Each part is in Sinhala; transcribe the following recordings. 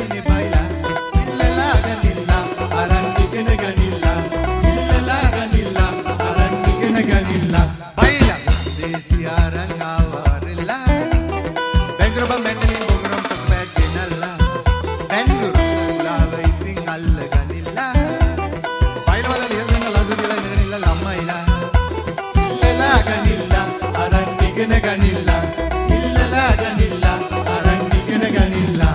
රසයිනේ බයිලා ඉල්ලලා ගනිල්ලා අරන් ඉගෙන ගනිල්ලා ඉල්ලලා ගනිල්ලා අරන් ඉගෙන ගනිල්ලා බයිලා දේසි අරන් ආවරලා බැංගරබ මැන්ඩලින් බොගරම් සප්පැට් ගෙනල්ලා බැංගුරු ලාව ඉතින් අල්ල ගනිල්ලා බයිලා වල ලියන ලසදිලා ඉගෙන ළමයිලා ඉල්ලලා ගනිල්ලා අරන් ඉගෙන ගනිල්ලා ඉල්ලලා ගනිල්ලා අරන් ඉගෙන ගනිල්ලා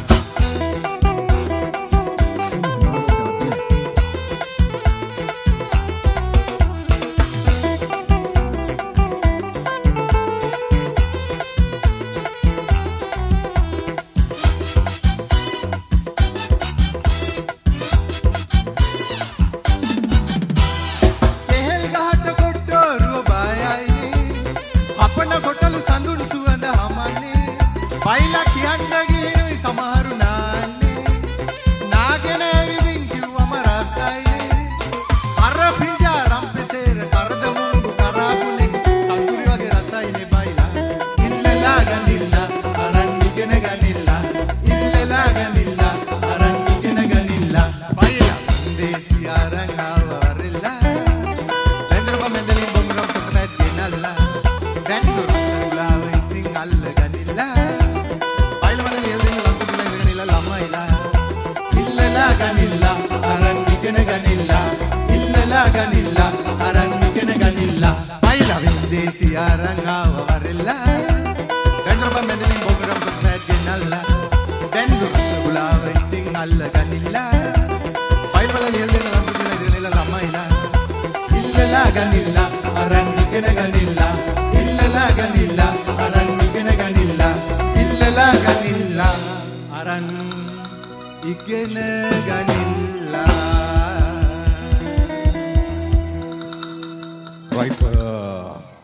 කොටලු සඳුන් සුවඳ හමන්නේ බයිලා කියන්න ගිනුයි සමහරු නාන්නේ නාගෙන ඇවිදින් කිව්වම රසයිනේ අර පිංජා රම්පෙසේර කරද මුංගු කරාකුලෙන් කඳුරි වගේ රසයිනේ බයිලා ඉල්ලලා ගනිල්ලා අරන් ඉගෙන ගනිල්ලා ඉල්ලලා ගනිල්ලා අරන් ඉගෙන ගනිල්ලා බයිලා දේසි අරන් ආවරලා බෙන්දරබ මෙන්දලින් බොම්රම් සොකපැට් ගෙනල්ලා බැංගුරු ලාව ඉතින් අල්ල ගනිල්ලා බයිලා වල ලියන ලස්සන ඉගෙන ළමයිලා ඉල්ලලා ගනිල්ලා අරන් ඉගෙන ගනිල්ලා ඉල්ලලා ගනිල්ලා අරන් ඉගෙන ගනිල්ලා බයිලා විදේසි අරන් ආවරලා බෙන්දරබ මෙන්දලින් බොගරම් සොකපැට් ගෙනල්ලා බැංගුරු ලාව ඉතින් අල්ල ගනිල්ලා බයිලා වල ලියන ලස්සන ඉගෙන ළමයිලා ඉල්ලලා ගනිල්ලා අරන් ඉගෙන ගනිල්ලා ඉල්ලලා ගනිල්ලා අරන් ඉගෙන ගනිල්ලා ඉල්ලලා ගනිල්ලා අරන් ඉගෙන ගනිල්ලා right